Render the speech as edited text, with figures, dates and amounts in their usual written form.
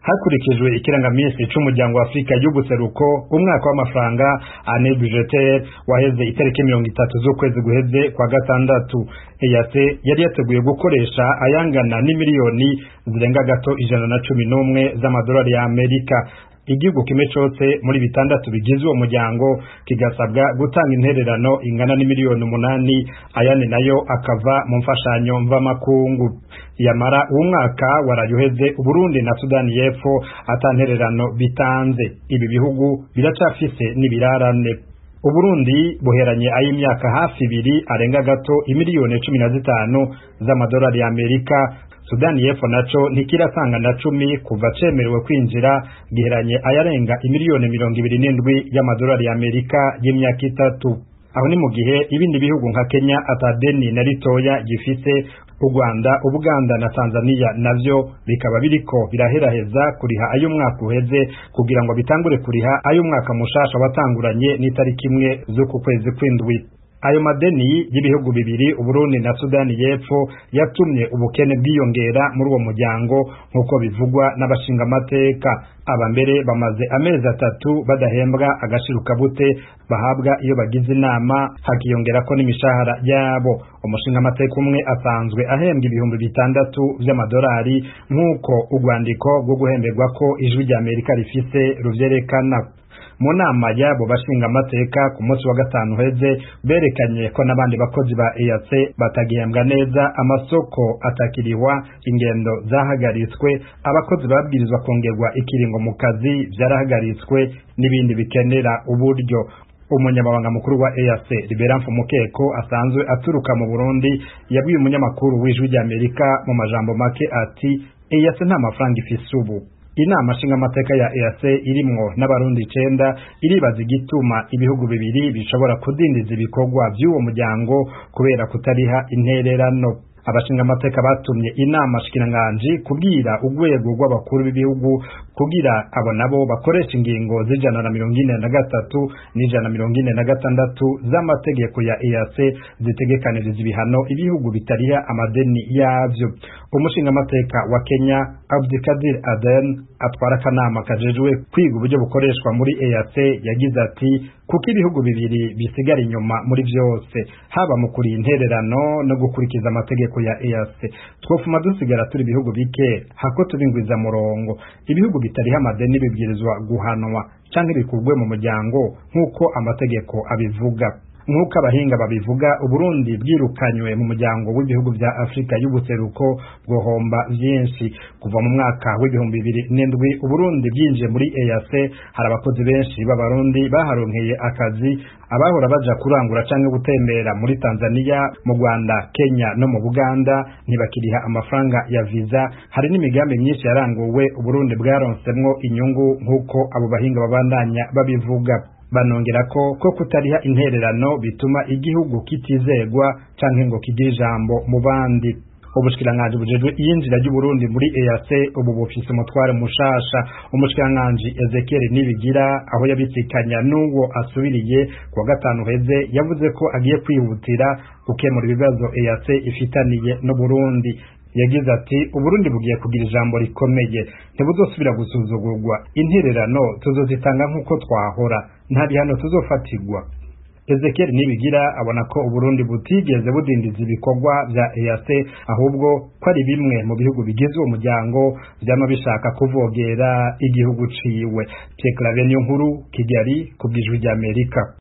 hakurikijwe ikirangaminsi c'umuryango wa Afrika y'ubuseruko umwaka w'amafaranga année budgétaire waheze itariki 30 z'ukwezi guheze kwa gatandatu. EAC yari yateguye gukoresha ayangana n'imiliyoni zirenga gato 111 z'amadolari ya Amerika. Igihugu kimwe cose muri bitandatu bigize uwo muryango kigasabwa gutanga intererano ingana n'imiliyoni 8, ayane nayo akava mu mfashanyo mvamakungu. Yamara uwo mwaka warayuheze Uburundi na Sudani y'Epfo atantererano bitanze. Ibi bihugu biracafise n'ibirarane. Uburundi buheranye ay'imyaka hafi 2 arenga gato imiliyoni 15 z'amadolari ya Amerika. Sudani y'Epfo naco ntikirasanga na 10 kuva cemerewe kwinjira giheranye ayarenga imiliyoni 27 y'amadolari ya Amerika y'imyaka 3. Aho ni mu gihe ibindi bihugu nka Kenya atadeni na ritoya gifise. U Rwanda, Ubuganda na Tanzania navyo bikaba biriko biraheraheza kuriha ayo mwaka uheze kugira ngo bitangure kuriha ayo mwaka mushasha watanguranye n'itariki 1 z'uku kwezi kw'indwi. Ayo madeni y'ibihugu bibiri Uburundi na Sudani y'Epfo yatumye ubukene bwiyongera muri uwo muryango nkuko bivugwa n'abashinga amateka. Abambere bamaze amezi 3 badahembwa agashiruka bute bahabwa iyo bagize inama, hakiyongera ko n'imishahara yabo. Umushinga amateka umwe asanzwe ahembwa ibihumbi 6 vy'amadolari nkuko urwandiko rwo guhemberwa ko ijwi rya Amerika rifise ruvyerekana. Mu nama yabo bashinga amateka ku munsi wa gatanu heze berekanye ko n'abandi bakozi ba EAC batagihembwa neza, amasoko atakiriwa, ingendo zahagaritswe, abakozi babwirizwa kongerwa ikiringo mu kazi vyarahagaritswe n'ibindi bikenera uburyo. Umunyamabanga mukuru wa EAC Liberan Mukeko asanzwe aturuka mu Burundi yabwiye umunyamakuru w'ijwi rya Amerika mu majambo make ati EAC nta mafaranga ifise ubu. Inama nshinga amateka ya EAC irimwo n'abarundi 9 iribaza igituma ibihugu bibiri bishobora kudindiza ibikorwa by'uwo muryango kubera kutariha intererano. Abashinga amateka batumye inama shikiranganji kubwira urwego rw'abakuru b'ibihugu kugira abo nabo bakoresha ingingo z'143 n'146 z'amategeko ya EAC zitegekaniriza ibihano ibihugu bitariha amadeni yavyo. Umushinga amateka wa Kenya Abdikadir Aden atwara akanama kajejwe kwiga uburyo bukoreshwa muri EAC yagize ati kuko ibihugu bibiri bisigara inyuma muri vyose haba mu kuri intererano no gukurikiza amategeko ya EAC, twofuma dusigara turi ibihugu bike hako tubingwiza murongo. Ibihugu bitariha amadeni bibwirizwa guhanwa canke bikugwe mu muryango nkuko amategeko abivuga. Nkuko abahinga babivuga, Uburundi bwirukanywe mu muryango w'ibihugu vya Afrika y'ubuseruko bwohomba vyinshi. Kuva mu mwaka w'ibihumbi 2007 Uburundi bwinjiye muri EAC, hari abakozi benshi b'abarundi baharonkeye akazi, abahora baja kurangura canke gutembera muri Tanzania, mu Rwanda, Kenya no mu Buganda ntibakiriha amafaranga ya visa. Hari n'imigambi myinshi yaranguwe Uburundi bwaronsemwo inyungu nkuko abo bahinga babandanya babivuga. Banongera ko kutariha intererano bituma igihugu kitizegwa canke ngo kigire ijambo mu bandi. Ubushikiranganji bujejwe iyinjira ry'Uburundi muri EAC ubu bufise umutware mushasha. Umushikiranganji Ezekiel Nibigira aho yabitsikanya n'uwo asubiriye kwa gatanu heze yavuze ko agiye kwihutira gukemura ibibazo EAC ifitaniye no Burundi. Yagize ati Uburundi bugiye kugira ijambo rikomeye, ntibuzosubira gusuzugurwa, intererano tuzozitanga nkuko twahora, nta bihano tuzofatirwa. Ezekiel Nibigira abona ko Uburundi butigeze budindiza ibikorwa vya EAC ahubwo ko ari bimwe mu bihugu bigize uwo muryango vyama bishaka kuvogera igihugu ciwe. Pierre Claver Niyonkuru, Kigali, kubw'ijwi rya Amerika.